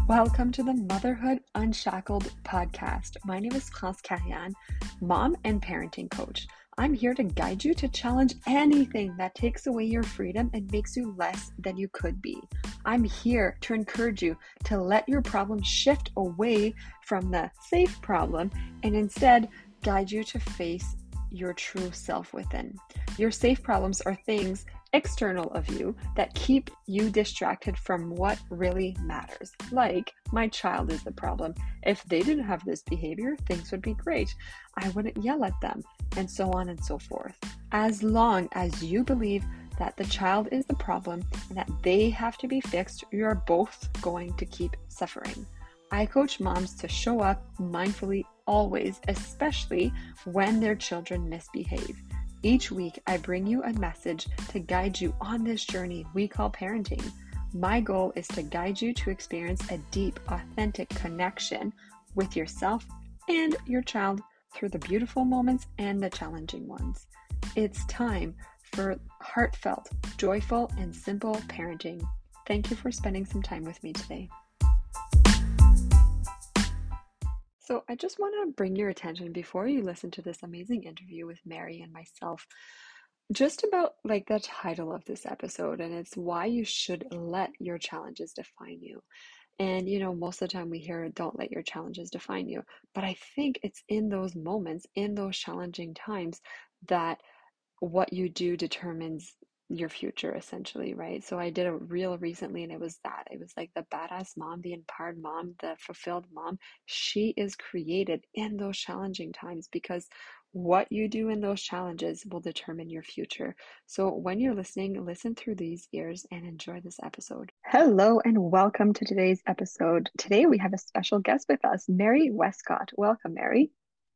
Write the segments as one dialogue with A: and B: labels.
A: Welcome to the Motherhood Unshackled podcast. My name is Klaus Kahyan, mom and parenting coach. I'm here to guide you to challenge anything that takes away your freedom and makes you less than you could be. I'm here to encourage you to let your problem shift away from the safe problem and instead guide you to face your true self within. Your safe problems are things external of you that keep you distracted from what really matters. Like, my child is the problem. If they didn't have this behavior, things would be great. I wouldn't yell at them, and so on and so forth. As long as you believe that the child is the problem and that they have to be fixed, you're both going to keep suffering. I coach moms to show up mindfully always, especially when their children misbehave. Each week, I bring you a message to guide you on this journey we call parenting. My goal is to guide you to experience a deep, authentic connection with yourself and your child through the beautiful moments and the challenging ones. It's time for heartfelt, joyful, and simple parenting. Thank you for spending some time with me today. So I just want to bring your attention before you listen to this amazing interview with Mary and myself, just about like the title of this episode, and it's why you should let your challenges define you. And most of the time we hear don't let your challenges define you, but I think it's in those moments, in those challenging times, that what you do determines your future essentially, right? So I did a reel recently and it was like the badass mom, the empowered mom, the fulfilled mom. She is created in those challenging times because what you do in those challenges will determine your future. So when you're listening, listen through these ears and enjoy this episode. Hello and welcome to today's episode. Today we have a special guest with us, Mary Westcott. Welcome, Mary.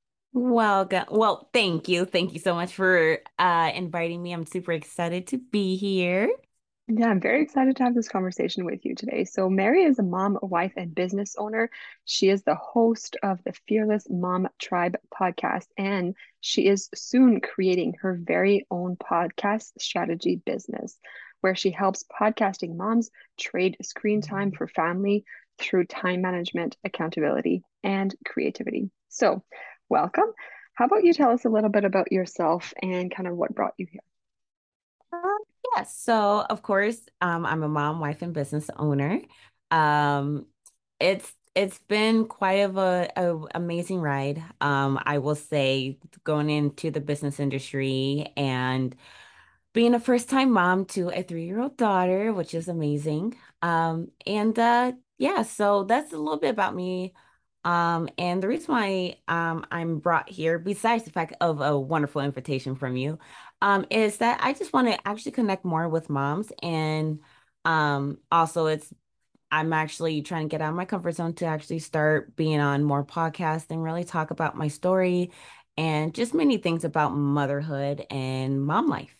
B: Well, thank you. Thank you so much for inviting me. I'm super excited to be here.
A: Yeah, I'm very excited to have this conversation with you today. So, Mary is a mom, a wife, and business owner. She is the host of the Fearless Mom Tribe podcast, and she is soon creating her very own podcast strategy business, where she helps podcasting moms trade screen time for family through time management, accountability, and creativity. So, welcome. How about you tell us a little bit about yourself and kind of what brought you here?
B: Um, yes, so of course, I'm a mom, wife, and business owner. Um, it's been quite of a amazing ride. I will say going into the business industry and being a first time mom to a 3-year-old daughter, which is amazing. And yeah, so that's a little bit about me. And the reason why I'm brought here, besides the fact of a wonderful invitation from you, is that I just want to actually connect more with moms. And also I'm actually trying to get out of my comfort zone to actually start being on more podcasts and really talk about my story and just many things about motherhood and mom life.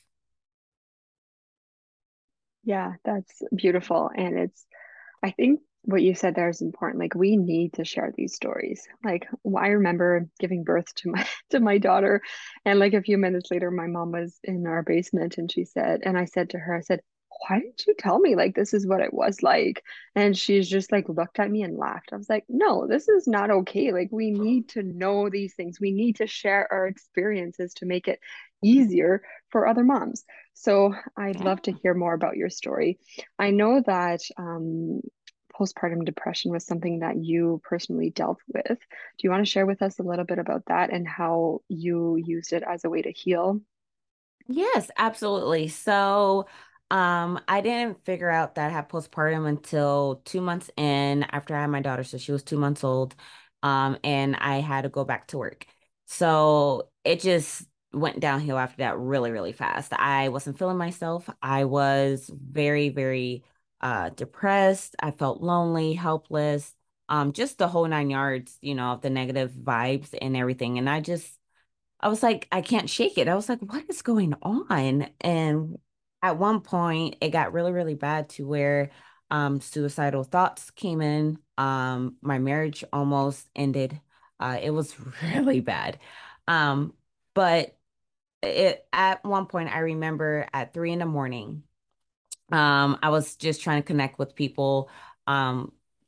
A: Yeah, that's beautiful. And I think what you said there is important. Like, we need to share these stories. Like, I remember giving birth to my to my daughter, and like a few minutes later, my mom was in our basement, and I said to her, I said, "Why didn't you tell me like this is what it was like?" And she's just like looked at me and laughed. I was like, "No, this is not okay. Like, we need to know these things. We need to share our experiences to make it easier for other moms." So I'd
B: Yeah.
A: love to hear more about your story. I know that postpartum depression was something that you personally dealt with. Do you want to share with us a little bit about that and how you used it as a way to heal?
B: Yes, absolutely. So, I didn't figure out that I had postpartum until 2 months in after I had my daughter. So she was 2 months old. And I had to go back to work. So it just went downhill after that really, really fast. I wasn't feeling myself. I was very, very depressed. I felt lonely, helpless, just the whole 9 yards, of the negative vibes and everything. And I was like, I can't shake it. I was like, what is going on? And at one point, it got really, really bad to where suicidal thoughts came in. My marriage almost ended. It was really bad. Um, but at one point, I remember at 3 in the morning, I was just trying to connect with people. Um,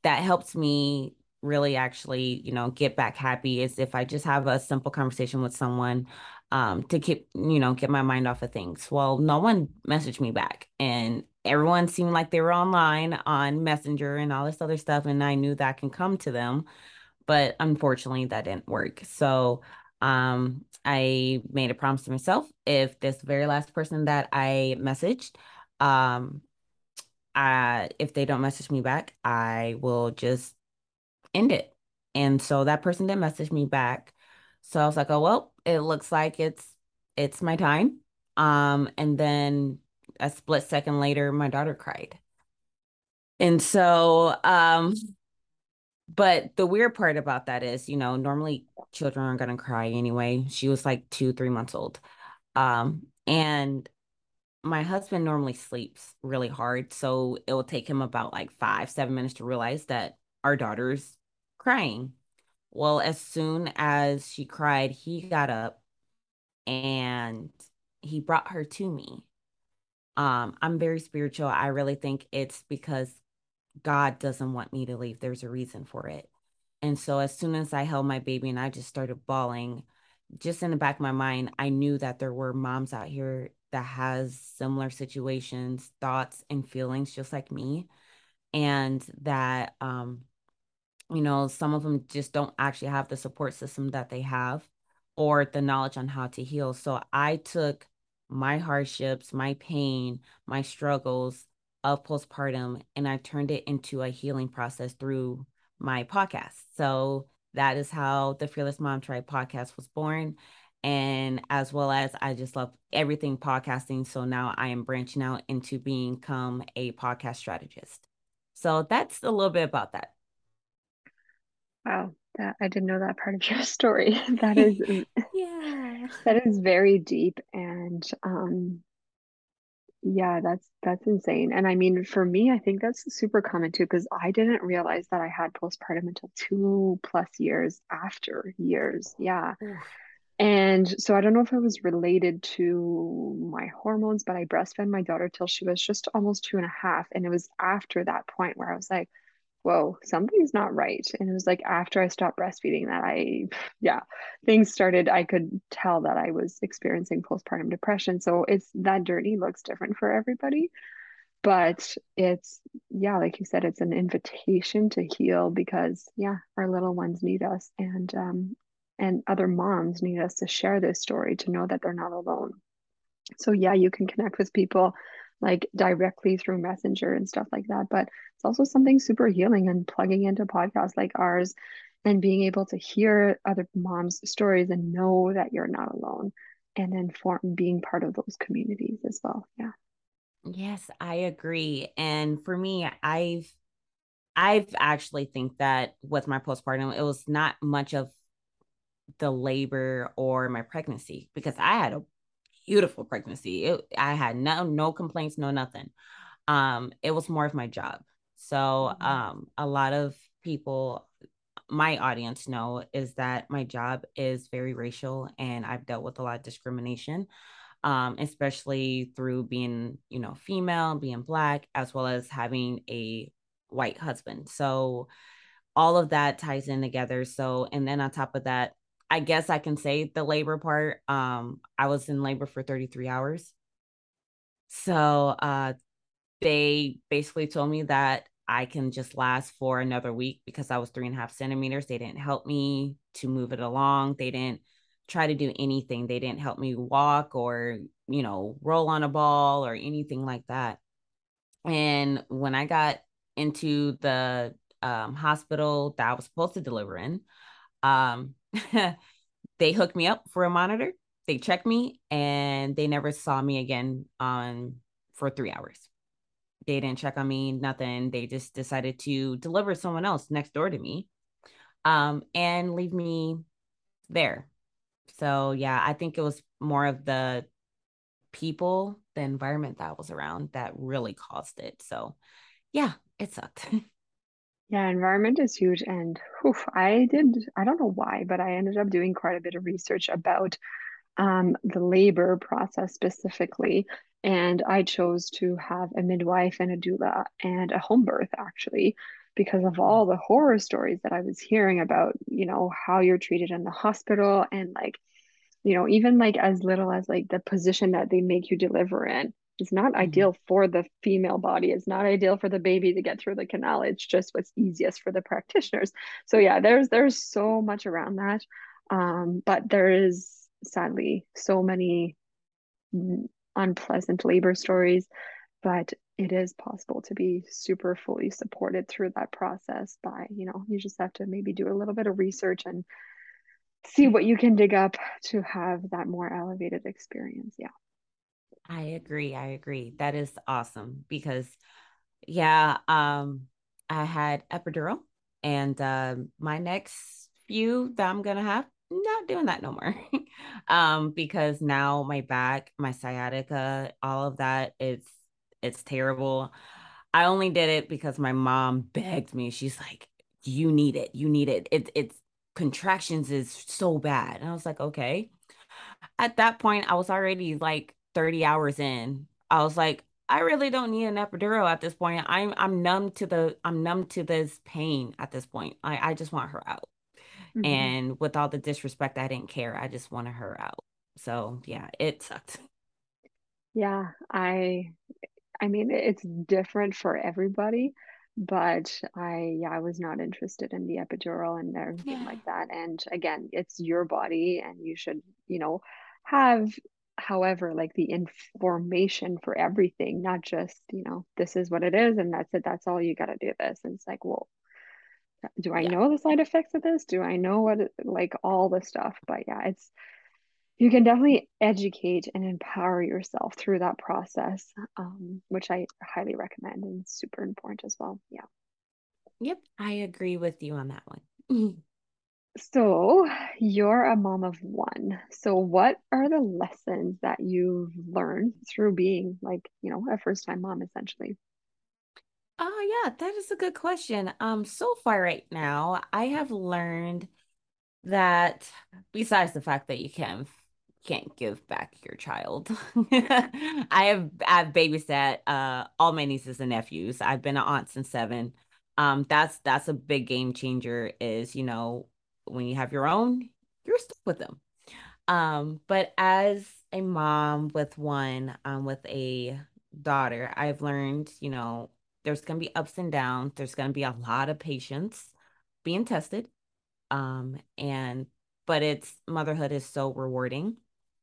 B: that helps me really actually, get back happy is if I just have a simple conversation with someone to keep, get my mind off of things. Well, no one messaged me back, and everyone seemed like they were online on Messenger and all this other stuff. And I knew that can come to them, but unfortunately that didn't work. So I made a promise to myself, if this very last person that I messaged, um, if they don't message me back, I will just end it. And so that person didn't message me back. So I was like, oh well, it looks like it's my time. And then a split second later, my daughter cried. And so but the weird part about that is, normally children are gonna cry anyway. She was like 2, 3 months old. And my husband normally sleeps really hard, so it will take him about like 5, 7 minutes to realize that our daughter's crying. Well, as soon as she cried, he got up and he brought her to me. I'm very spiritual. I really think it's because God doesn't want me to leave. There's a reason for it. And so as soon as I held my baby and I just started bawling, just in the back of my mind, I knew that there were moms out here that has similar situations, thoughts and feelings just like me. And that some of them just don't actually have the support system that they have or the knowledge on how to heal. So I took my hardships, my pain, my struggles of postpartum, and I turned it into a healing process through my podcast. So that is how the Fearless Mom Tribe podcast was born. And as well as I just love everything podcasting. So now I am branching out into become a podcast strategist. So that's a little bit about that.
A: Wow, that I didn't know that part of your story. That is
B: Yeah.
A: that is very deep and yeah, that's insane. And I mean, for me, I think that's super common too, because I didn't realize that I had postpartum until 2+ years after years. Yeah.
B: Oof.
A: And so I don't know if it was related to my hormones, but I breastfed my daughter till she was just almost 2.5. And it was after that point where I was like, whoa, something's not right. And it was like after I stopped breastfeeding that yeah, things started, I could tell that I was experiencing postpartum depression. So it's that journey looks different for everybody, but it's, yeah, like you said, it's an invitation to heal because, yeah, our little ones need us and other moms need us to share this story to know that they're not alone. So yeah, you can connect with people like directly through Messenger and stuff like that. But it's also something super healing and plugging into podcasts like ours and being able to hear other moms' stories and know that you're not alone. And then being part of those communities as well. Yeah.
B: Yes, I agree. And for me, I've actually think that with my postpartum, it was not much of the labor or my pregnancy because I had a beautiful pregnancy. I had no complaints, no nothing. It was more of my job. So
A: Mhm.
B: a lot of people, my audience know is that my job is very racial and I've dealt with a lot of discrimination, especially through being, female, being Black, as well as having a white husband. So all of that ties in together. So, and then on top of that, I guess I can say the labor part. I was in labor for 33 hours. So they basically told me that I can just last for another week because I was 3.5 centimeters. They didn't help me to move it along. They didn't try to do anything. They didn't help me walk or, roll on a ball or anything like that. And when I got into the hospital that I was supposed to deliver in, um, they hooked me up for a monitor. They checked me and they never saw me again on for 3 hours. They didn't check on me, nothing. They just decided to deliver someone else next door to me, and leave me there. So yeah, I think it was more of the people, the environment that was around that really caused it. So yeah, it sucked.
A: Yeah, environment is huge. And whew, I don't know why, but I ended up doing quite a bit of research about the labor process specifically. And I chose to have a midwife and a doula and a home birth actually. because of all the horror stories that I was hearing about, how you're treated in the hospital and like, even like as little as like the position that they make you deliver in. It's not
B: Mhm.
A: ideal for the female body. It's not ideal for the baby to get through the canal. It's just what's easiest for the practitioners. So yeah, there's so much around that. But there is sadly so many unpleasant labor stories, but it is possible to be super fully supported through that process by, you just have to maybe do a little bit of research and see what you can dig up to have that more elevated experience. Yeah.
B: I agree. I agree. That is awesome because yeah, I had epidural and my next few that I'm gonna have, not doing that no more. Because now my back, my sciatica, all of that, it's terrible. I only did it because my mom begged me. She's like, you need it. You need it. It's contractions is so bad. And I was like, okay. At that point, I was already like 30 hours in. I was like, I really don't need an epidural at this point. I'm numb to this pain at this point. I just want her out.
A: Mhm.
B: And with all the disrespect, I didn't care. I just wanted her out. So yeah, it sucked.
A: Yeah, I mean it's different for everybody, but yeah, I was not interested in the epidural and everything
B: Yeah.
A: like that. And again, it's your body and you should, have however like the information for everything, not just, this is what it is and that's it. That's all you got to do this. And it's like, well, do I
B: Yeah.
A: know the side effects of this? Do I know like all the stuff? But yeah, you can definitely educate and empower yourself through that process, which I highly recommend and it's super important as well. Yeah.
B: Yep. I agree with you on that one.
A: So you're a mom of one. So what are the lessons that you've learned through being like, a first time mom essentially?
B: Oh yeah, that is a good question. So far right now, I have learned that besides the fact that you can't give back your child. I've babysat all my nieces and nephews. I've been an aunt since 7. That's a big game changer is, when you have your own, you're stuck with them. But as a mom with with a daughter, I've learned, there's gonna be ups and downs. There's gonna be a lot of patience being tested. And but it's motherhood is so rewarding,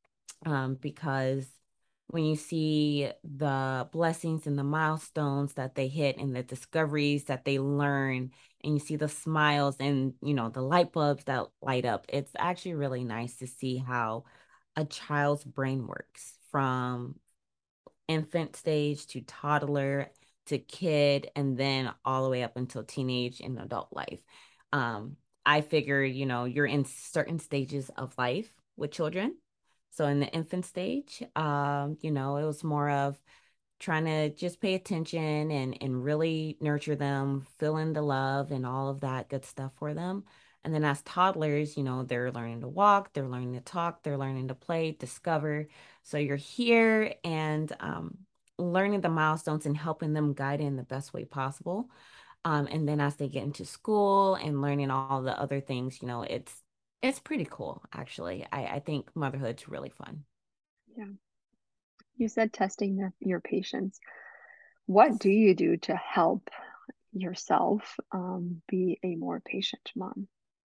B: because when you see the blessings and the milestones that they hit and the discoveries that they learn, and you see the smiles and the light bulbs that light up, it's actually really nice to see how a child's brain works from infant stage to toddler to kid and then all the way up until teenage and adult life. Um, I figure, you're in certain stages of life with children. So in the infant stage, it was more of trying to just pay attention and really nurture them, fill in the love and all of that good stuff for them. And then as toddlers, they're learning to walk, they're learning to talk, they're learning to play, discover. So you're here and learning the milestones and helping them guide in the best way possible. And then as they get into school and learning all the other things, it's pretty cool, actually. I think motherhood's really fun.
A: Yeah. You said testing your patience. What do you do to help yourself be a more patient mom?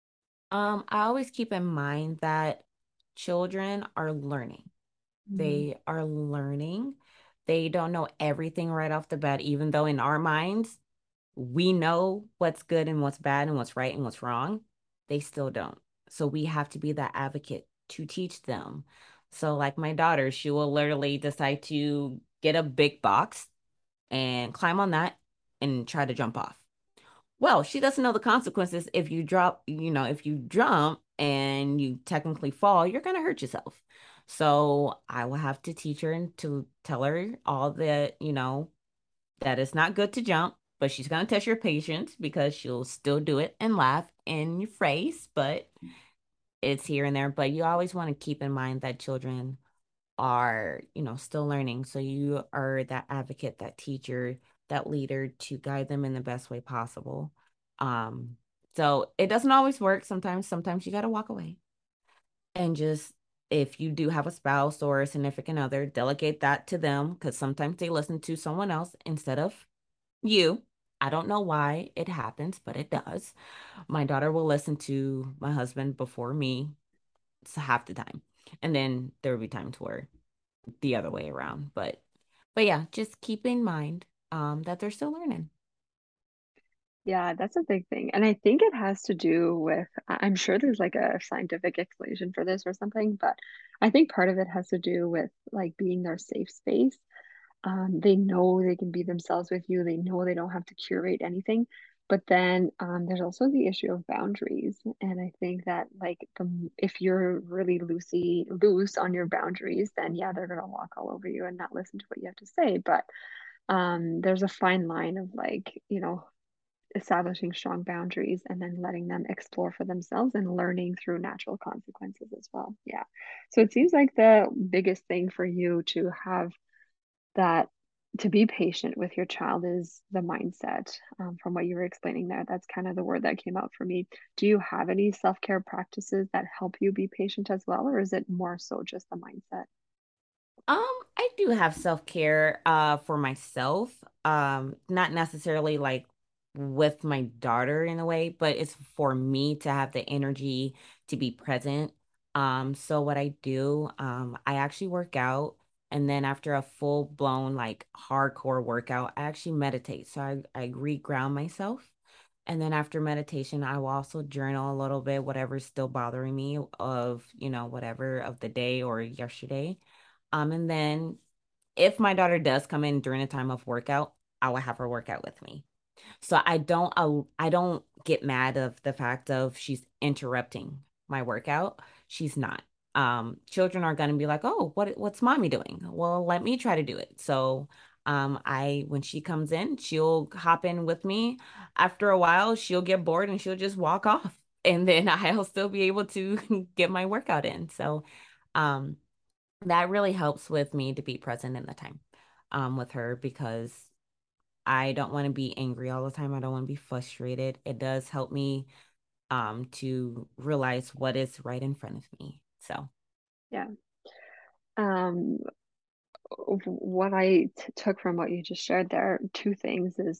B: I always keep in mind that children are learning.
A: Mm,
B: They are learning. They don't know everything right off the bat, even though in our minds, we know what's good and what's bad and what's right and what's wrong. They still don't. So we have to be that advocate to teach them. So, like my daughter, she will literally decide to get a big box and climb on that and try to jump off. Well, she doesn't know the consequences. If you jump and you technically fall, you're going to hurt yourself. So I will have to teach her and to tell her all that, that it's not good to jump, but she's going to test your patience because she'll still do it and laugh in your face, but it's here and there. But you always want to keep in mind that children are, still learning. So you are that advocate, that teacher that leader to guide them in the best way possible. Um, so it doesn't always work. Sometimes you got to walk away and just, if you do have a spouse or a significant other, delegate that to them because sometimes they listen to someone else instead of you. I don't know why it happens, but it does. My daughter will listen to my husband before me, so half the time. And then there will be times where the other way around. But yeah, just keep in mind that they're still learning.
A: Yeah, that's a big thing. And I think it has to do with, I'm sure there's like a scientific explanation for this or something, but I think part of it has to do with like being their safe space. They know they can be themselves with you. They know they don't have to curate anything. But then there's also the issue of boundaries. And I think that like if you're really loose on your boundaries, then yeah, they're gonna walk all over you and not listen to what you have to say. But there's a fine line of like, establishing strong boundaries and then letting them explore for themselves and learning through natural consequences as well. Yeah. So it seems like the biggest thing for you to have that to be patient with your child is the mindset. From what you were explaining there, that's kind of the word that came out for me. Do you have any self-care practices that help you be patient as well, or is it more so just the mindset?
B: I do have self-care for myself. Not necessarily like with my daughter in a way, but it's for me to have the energy to be present. So what I do, I actually work out, and then after a full-blown like hardcore workout, I actually meditate. So I re-ground myself. And then after meditation, I will also journal a little bit, whatever's still bothering me of, whatever of the day or yesterday. And then if my daughter does come in during a time of workout, I will have her workout with me. So I don't get mad of the fact of she's interrupting my workout. She's not. Children are gonna be like, oh, what's mommy doing? Well, let me try to do it. So I when she comes in, she'll hop in with me. After a while, she'll get bored and she'll just walk off. And then I'll still be able to get my workout in. So um that really helps with me to be present in the time with her because I don't want to be angry all the time. I don't want to be frustrated. It does help me to realize what is right in front of me. So,
A: Yeah. Um, what I took from what you just shared there, two things is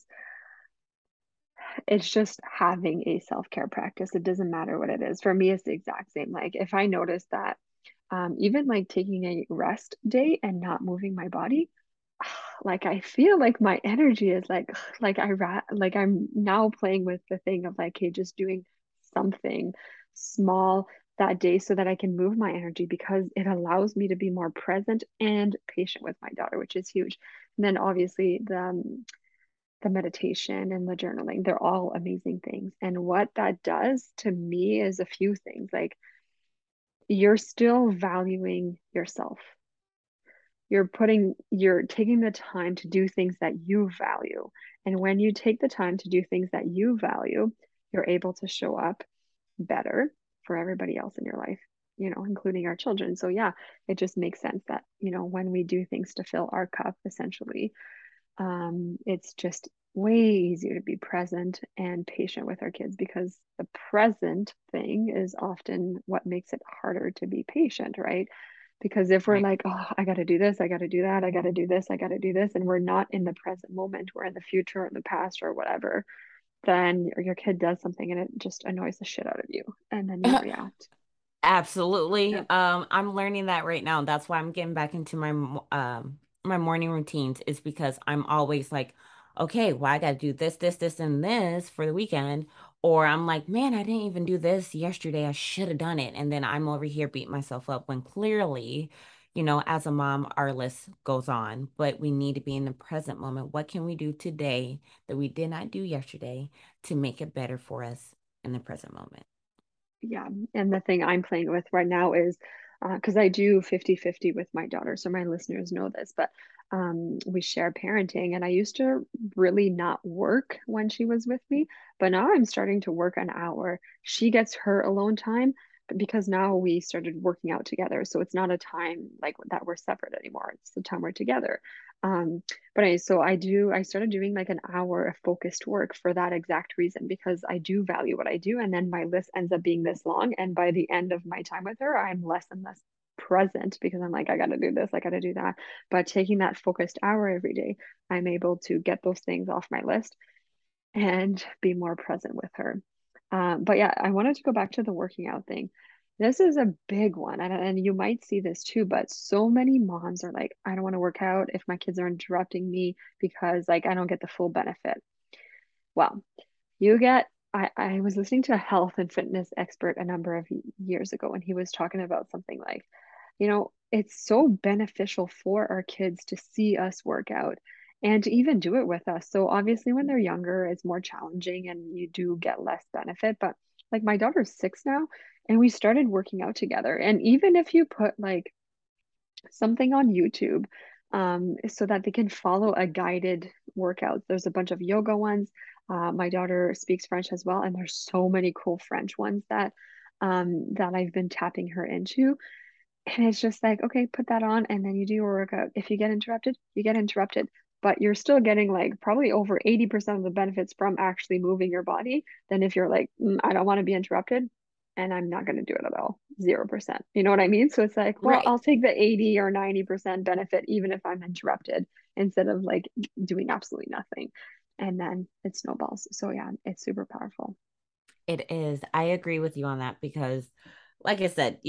A: it's just having a self-care practice. It doesn't matter what it is. For me, it's the exact same. Like if I notice that even like taking a rest day and not moving my body, like I feel like my energy is like like I'm now playing with the thing of like, hey, just doing something small that day so that I can move my energy because it allows me to be more present and patient with my daughter, which is huge. And then obviously the meditation and the journaling, they're all amazing things. And what that does to me is a few things. Like you're still valuing yourself. You're taking the time to do things that you value. And when you take the time to do things that you value, you're able to show up better for everybody else in your life, including our children. So yeah, it just makes sense that, when we do things to fill our cup, essentially, it's just way easier to be present and patient with our kids because the present thing is often what makes it harder to be patient, right? Because if we're
B: right.
A: like, oh, I got to do this, I got to do that, I got to do this, I got to do this, and we're not in the present moment, we're in the future or the past or whatever, then your kid does something and it just annoys the shit out of you. And then you react.
B: Absolutely.
A: Yeah.
B: I'm learning that right now. That's why I'm getting back into my morning routines is because I'm always like, okay, well, I gotta do this, and this for the weekend. Or I'm like, man, I didn't even do this yesterday. I should have done it. And then I'm over here beating myself up when clearly, as a mom, our list goes on, but we need to be in the present moment. What can we do today that we did not do yesterday to make it better for us in the present moment?
A: Yeah. And the thing I'm playing with right now is because I do 50-50 with my daughter. So my listeners know this, but we share parenting. And I used to really not work when she was with me, but now I'm starting to work an hour. She gets her alone time. because now we started working out together. So it's not a time like that we're separate anymore. It's the time we're together. Um, but I started doing like an hour of focused work for that exact reason, because I do value what I do. And then my list ends up being this long. And by the end of my time with her, I'm less and less present because I'm like, I got to do this, I got to do that. But taking that focused hour every day, I'm able to get those things off my list and be more present with her. But yeah, I wanted to go back to the working out thing. This is a big one, and you might see this too, but so many moms are like, I don't want to work out if my kids are interrupting me because like I don't get the full benefit. Well, you get I was listening to a health and fitness expert a number of years ago, and he was talking about something like, it's so beneficial for our kids to see us work out and to even do it with us. So obviously when they're younger, it's more challenging and you do get less benefit. But like my daughter's 6 now, and we started working out together. And even if you put like something on YouTube, so that they can follow a guided workout. There's a bunch of yoga ones. My daughter speaks French as well, and there's so many cool French ones that I've been tapping her into. And it's just like, okay, put that on, and then you do your workout. If you get interrupted, you get interrupted, but you're still getting like probably over 80% of the benefits from actually moving your body than if you're like, I don't want to be interrupted and I'm not going to do it at all. 0%. You know what I mean? So it's like, well,
B: Right.
A: I'll take the 80 or 90% benefit even if I'm interrupted instead of like doing absolutely nothing. And then it snowballs. So yeah, it's super powerful.
B: It is. I agree with you on that because, like I said,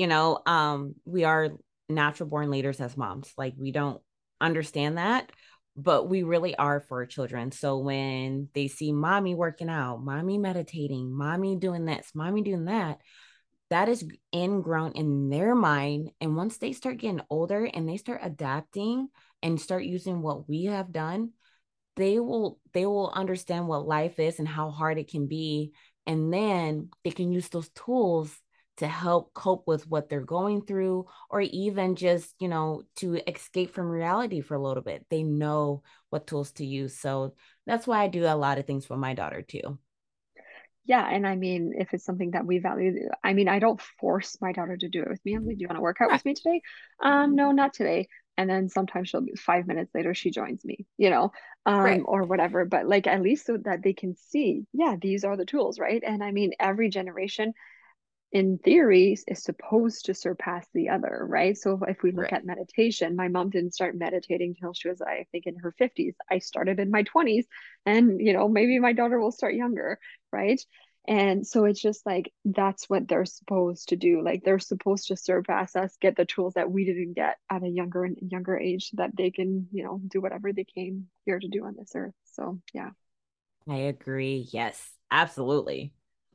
B: we are natural born leaders as moms. Like, we don't understand that, but we really are for our children. So when they see mommy working out, mommy meditating, mommy doing this, mommy doing that, that is ingrown in their mind. And once they start getting older and they start adapting and start using what we have done, they will understand what life is and how hard it can be, and then they can use those tools to help cope with what they're going through, or even just to escape from reality for a little bit. They know what tools to use. So that's why I do a lot of things with my daughter too.
A: Yeah, and I mean, if it's something that we value, I mean, I don't force my daughter to do it with me. I'm like, do you want to work out
B: Right.
A: with me today? No, not today. And then sometimes she'll be 5 minutes later, she joins me,
B: Right.
A: or whatever. But like at least so that they can see, yeah, these are the tools, right? And I mean, every generation in theory is supposed to surpass the other, right? So if we look
B: Right.
A: at meditation, my mom didn't start meditating till she was, I think, in her 50s. I started in my 20s, and maybe my daughter will start younger, right? And so it's just like that's what they're supposed to do. Like they're supposed to surpass us, get the tools that we didn't get at a younger and younger age so that they can, do whatever they came here to do on this earth. So yeah.
B: I agree. Yes, absolutely.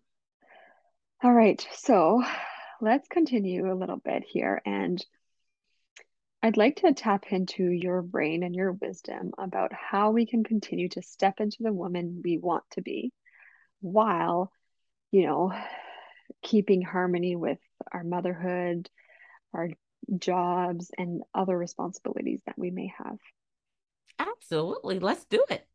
A: All right. So let's continue a little bit here. And I'd like to tap into your brain and your wisdom about how we can continue to step into the woman we want to be while, you know, keeping harmony with our motherhood, our jobs, and other responsibilities that we may have.
B: Absolutely. Let's do it.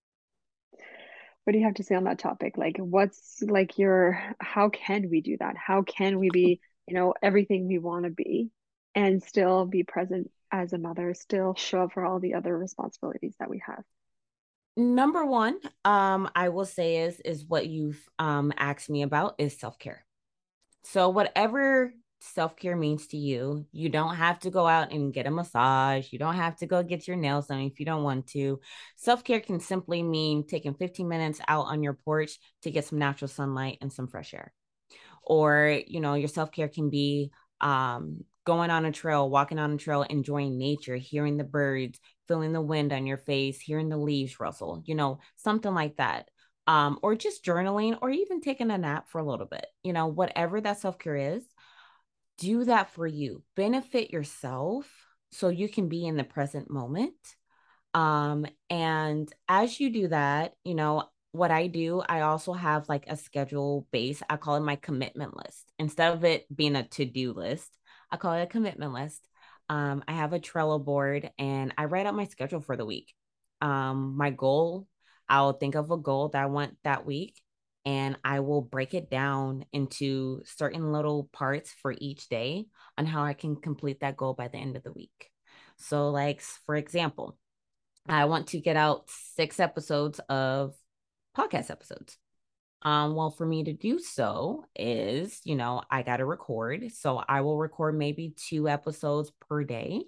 A: What do you have to say on that topic? Like, what's like how can we do that? How can we be, everything we want to be and still be present as a mother, still show up for all the other responsibilities that we have?
B: Number one, I will say is what you've asked me about is self-care. So whatever self-care means to you, you don't have to go out and get a massage. You don't have to go get your nails done if you don't want to. Self-care can simply mean taking 15 minutes out on your porch to get some natural sunlight and some fresh air. Or, your self-care can be going on a trail, walking on a trail, enjoying nature, hearing the birds, feeling the wind on your face, hearing the leaves rustle, something like that. Or just journaling, or even taking a nap for a little bit, whatever that self-care is, do that for you. Benefit yourself so you can be in the present moment. And as you do that, what I do, I also have like a schedule base. I call it my commitment list. Instead of it being a to-do list, I call it a commitment list. I have a Trello board and I write out my schedule for the week. My goal, I'll think of a goal that I want that week. and I will break it down into certain little parts for each day on how I can complete that goal by the end of the week. So, like, for example, I want to get out 6 episodes of podcast episodes. Well, for me to do so is, I got to record. So I will record maybe 2 episodes per day.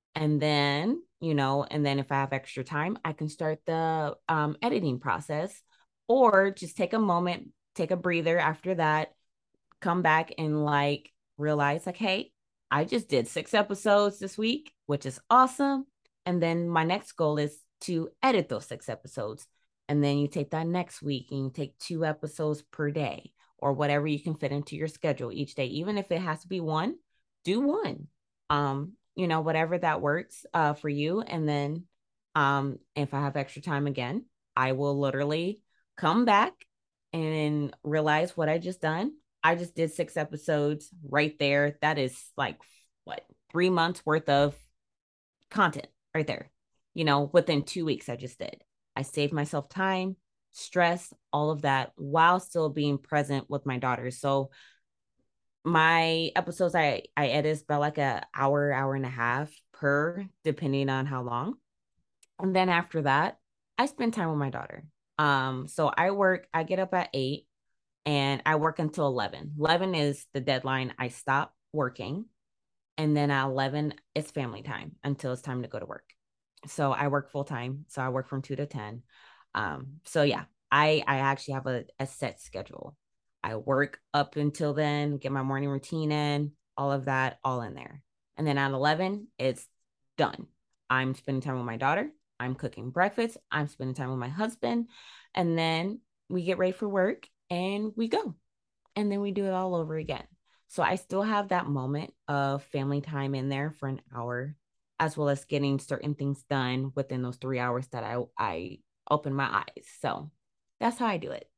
B: And then if I have extra time, I can start the editing process or just take a moment, take a breather after that, come back and like realize like, hey, I just did 6 episodes this week, which is awesome. And then my next goal is to edit those 6 episodes. And then you take that next week and you take 2 episodes per day or whatever you can fit into your schedule each day. Even if it has to be one, do one. Whatever that works for you. And then if I have extra time again, I will literally come back and realize what I just done. I just did 6 episodes right there. That is like what 3 months worth of content right there. Within 2 weeks, I just did. I saved myself time, stress, all of that while still being present with my daughters. So my episodes, I edit is about like a hour and a half per, depending on how long. And then after that, I spend time with my daughter. So I get up at 8 and I work until 11. 11 is the deadline. I stop working. And then at 11, it's family time until it's time to go to work. So I work full time. So I work from 2 to 10. So yeah, I actually have a set schedule. I work up until then, get my morning routine in, all of that, all in there. And then at 11, it's done. I'm spending time with my daughter. I'm cooking breakfast. I'm spending time with my husband. And then we get ready for work and we go. And then we do it all over again. So I still have that moment of family time in there for an hour, as well as getting certain things done within those 3 hours that I open my eyes. So that's how I do it.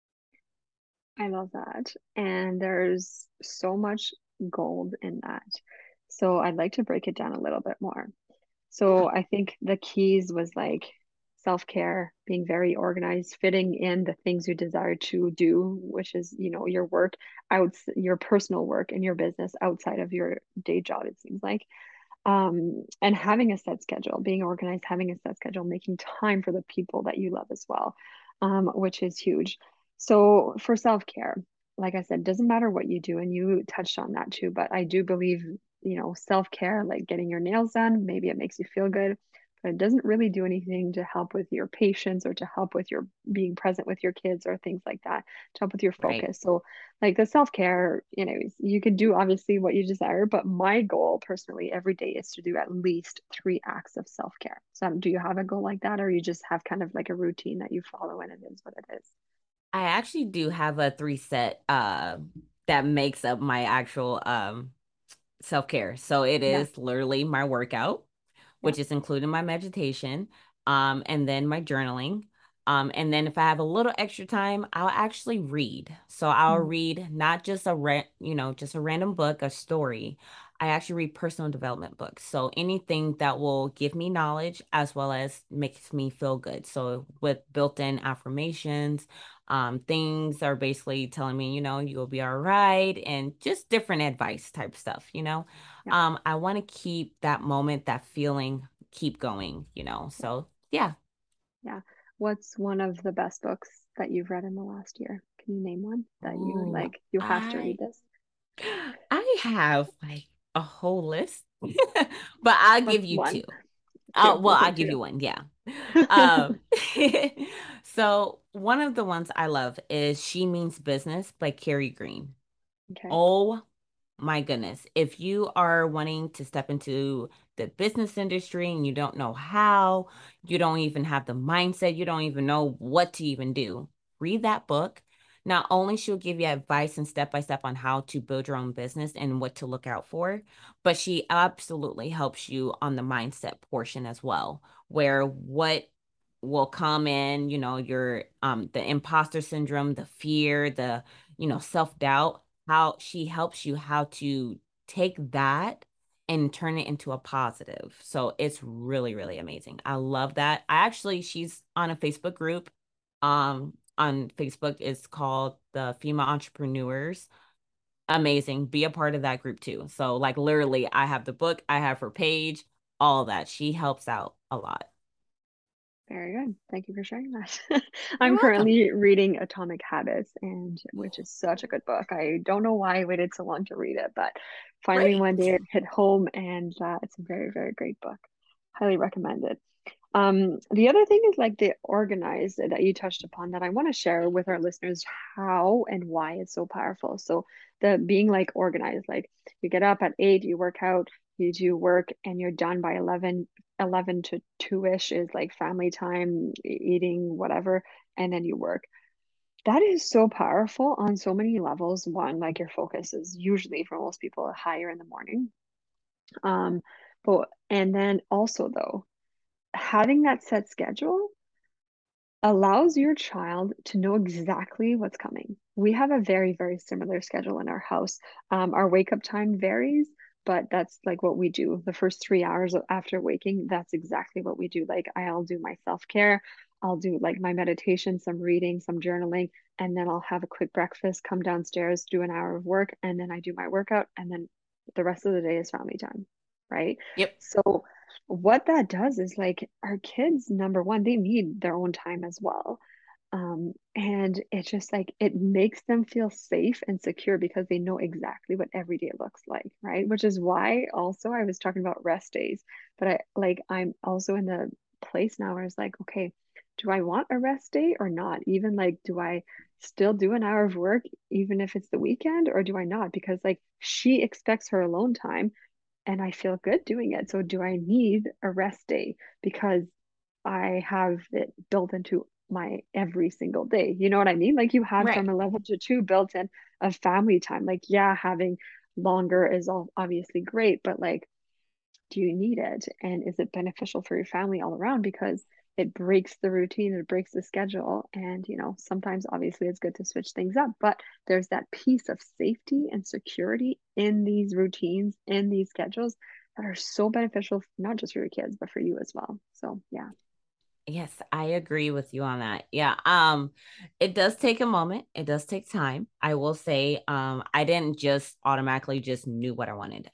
A: I love that. And there's so much gold in that. So I'd like to break it down a little bit more.
B: Yeah.
A: So I think the keys was like self-care, being very organized, fitting in the things you desire to do, which is, your work out, your personal work and your business outside of your day job, it seems like. And having a set schedule, being organized, having a set schedule, making time for the people that you love as well, which is huge. So for self-care, like I said, doesn't matter what you do, and you touched on that too, but I do believe, self-care, like getting your nails done, maybe it makes you feel good, but it doesn't really do anything to help with your patience or to help with your being present with your kids or things like that, to help with your
B: Right.
A: focus. So like the self-care, you can do obviously what you desire, but my goal personally every day is to do at least 3 acts of self-care. So do you have a goal like that, or you just have kind of like a routine that you follow and it is what it is?
B: I actually do have a 3 set that makes up my actual self-care. So it
A: Yeah.
B: is literally my workout,
A: Yeah.
B: which is including my meditation, and then my journaling. And then if I have a little extra time, I'll actually read. So I'll
A: Mm.
B: read not just just a random book, a story. I actually read personal development books. So anything that will give me knowledge as well as makes me feel good. So with built-in affirmations, things are basically telling me, you'll be all right, and just different advice type stuff.
A: Yeah.
B: I want to keep that moment, that feeling, keep going.
A: Yeah.
B: So yeah.
A: Yeah. What's one of the best books that you've read in the last year? Can you name one that you
B: Ooh,
A: like, you have to read
B: I
A: this?
B: I have like a whole list, but I'll give
A: What's
B: you two.
A: one?
B: Oh,
A: Two.
B: well,
A: We'll say
B: I'll give
A: two.
B: you one. Yeah. Um, so one of the ones I love is She Means Business by Carrie Green.
A: Okay.
B: Oh my goodness. If you are wanting to step into the business industry and you don't know how, you don't even have the mindset, you don't even know what to even do, read that book. Not only she'll give you advice and step by step on how to build your own business and what to look out for, but she absolutely helps you on the mindset portion as well, where what will come in, your the imposter syndrome, the fear, the self-doubt, how she helps you how to take that and turn it into a positive. So it's really, really amazing. I love that. She's on a Facebook group. on Facebook. It's called the Female Entrepreneurs. Amazing. Be a part of that group too. So like literally I have the book, I have her page, all that. She helps out a lot.
A: Very good. Thank you for sharing that.
B: You're
A: I'm
B: welcome.
A: currently reading Atomic Habits, and which is such a good book. I don't know why I waited so long to read it, but finally one
B: Great.
A: day it hit home, and it's a very, very great book. Highly recommend it. The other thing is like the organized that you touched upon that I want to share with our listeners how and why it's so powerful. So the being like organized, like you get up at 8, you work out, you do work, and you're done by 11 to 2-ish is like family time, eating, whatever, and then you work. That is so powerful on so many levels. One, like your focus is usually for most people higher in the morning. Um, but and then also though, having that set schedule allows your child to know exactly what's coming. We have a very, very similar schedule in our house. Our wake up time varies, but that's like what we do. The first 3 hours after waking, that's exactly what we do. Like I'll do my self-care, I'll do like my meditation, some reading, some journaling, and then I'll have a quick breakfast, come downstairs, do an hour of work, and then I do my workout, and then the rest of the day is family time, right?
B: Yep.
A: So what that does is like our kids, number one, they need their own time as well. And it's just like it makes them feel safe and secure because they know exactly what every day looks like, right? Which is why also I was talking about rest days, but I'm also in the place now where it's like, okay, do I want a rest day or not? Even like, do I still do an hour of work even if it's the weekend or do I not? Because like she expects her alone time and I feel good doing it. So do I need a rest day because I have it built into my every single day? You know what I mean? Like you had
B: Right.
A: from 11 to 2 built in of family time. Like, yeah, having longer is all obviously great, but like do you need it? And is it beneficial for your family all around? Because it breaks the routine, it breaks the schedule. And, sometimes obviously it's good to switch things up, but there's that piece of safety and security in these routines, in these schedules that are so beneficial, not just for your kids, but for you as well. So, yeah.
B: Yes, I agree with you on that. Yeah. It does take a moment. It does take time. I will say, I didn't just automatically just knew what I wanted.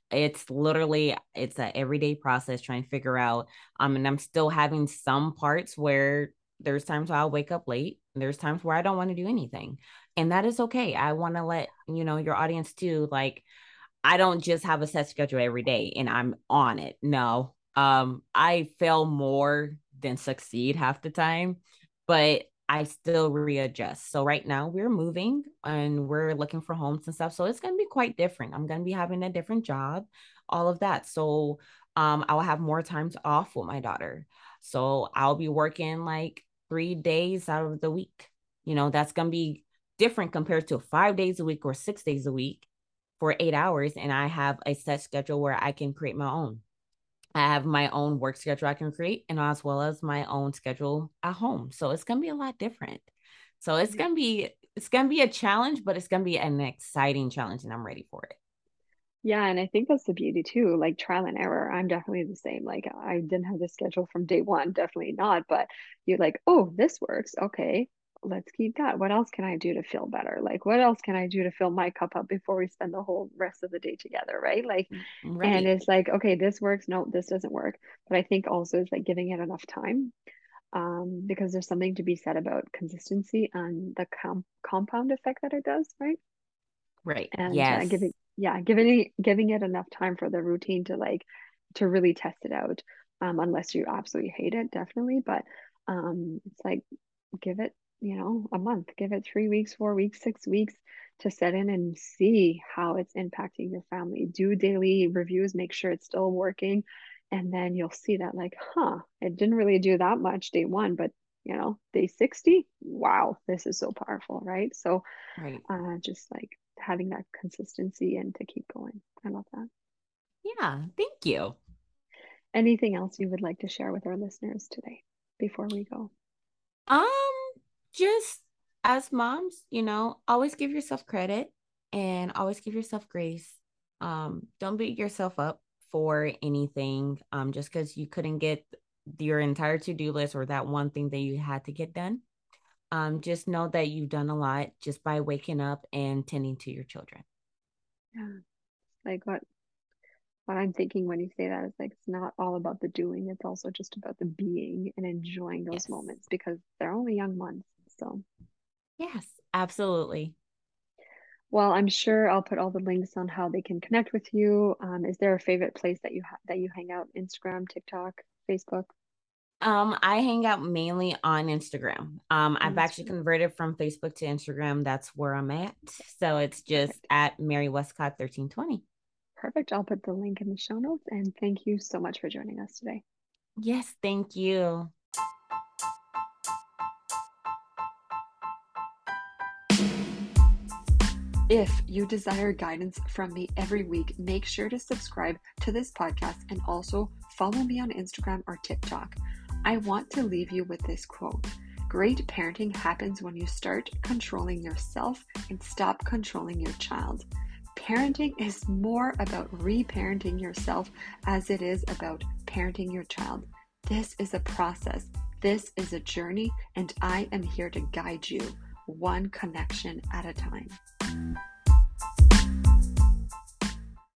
B: It's an everyday process trying to figure out. And I'm still having some parts where there's times where I'll wake up late. There's times where I don't want to do anything. And that is okay. I want to let, your audience too, like I don't just have a set schedule every day and I'm on it. No. I fail more than succeed half the time, but I still readjust. So right now we're moving and we're looking for homes and stuff. So it's going to be quite different. I'm going to be having a different job, all of that. So I'll have more times off with my daughter. So I'll be working like 3 days out of the week. That's going to be different compared to 5 days a week or 6 days a week for 8 hours, and I have a set schedule where I can create my own. I have my own work schedule I can create, and as well as my own schedule at home. So it's gonna be a lot different. So it's gonna be a challenge, but it's gonna be an exciting challenge, and I'm ready for it.
A: Yeah, and I think that's the beauty too, like trial and error. I'm definitely the same. Like I didn't have the schedule from day one, definitely not, but you're like, oh, this works. Okay, let's keep that. What else can I do to feel better? Like what else can I do to fill my cup up before we spend the whole rest of the day together, right? Like, and
B: Right.
A: it's like, okay, this works. No, this doesn't work. But I think also it's like giving it enough time. Because there's something to be said about consistency and the compound effect that it does, right?
B: Right.
A: And
B: Yes.
A: giving it enough time for the routine to like to really test it out, unless you absolutely hate it, definitely, but it's like give it, a month, give it 3 weeks, 4 weeks, 6 weeks to set in and see how it's impacting your family. Do daily reviews, make sure it's still working, and then you'll see that like, it didn't really do that much day one, but day 60, wow, this is so powerful, right? So
B: Right.
A: just like having that consistency and to keep going. I love that.
B: Yeah. Thank you.
A: Anything else you would like to share with our listeners today before we go?
B: Um, just as moms, always give yourself credit and always give yourself grace. Don't beat yourself up for anything. Just because you couldn't get your entire to-do list or that one thing that you had to get done. just know that you've done a lot just by waking up and tending to your children.
A: Yeah. Like what I'm thinking when you say that is like it's not all about the doing, it's also just about the being and enjoying those
B: Yes.
A: moments because they're only young months. So,
B: Yes, absolutely.
A: well, I'm sure I'll put all the links on how they can connect with you. Is there a favorite place that you hang out? Instagram, TikTok, Facebook?
B: I hang out mainly on Instagram.
A: On
B: I've actually
A: Instagram.
B: converted from Facebook to Instagram. That's where I'm at. So it's just
A: Perfect.
B: at Mary Westcott 1320.
A: Perfect. I'll put the link in the show notes and thank you so much for joining us today.
B: Yes, thank you.
A: If you desire guidance from me every week, make sure to subscribe to this podcast and also follow me on Instagram or TikTok. I want to leave you with this quote. Great parenting happens when you start controlling yourself and stop controlling your child. Parenting is more about reparenting yourself as it is about parenting your child. This is a process. This is a journey, and I am here to guide you one connection at a time.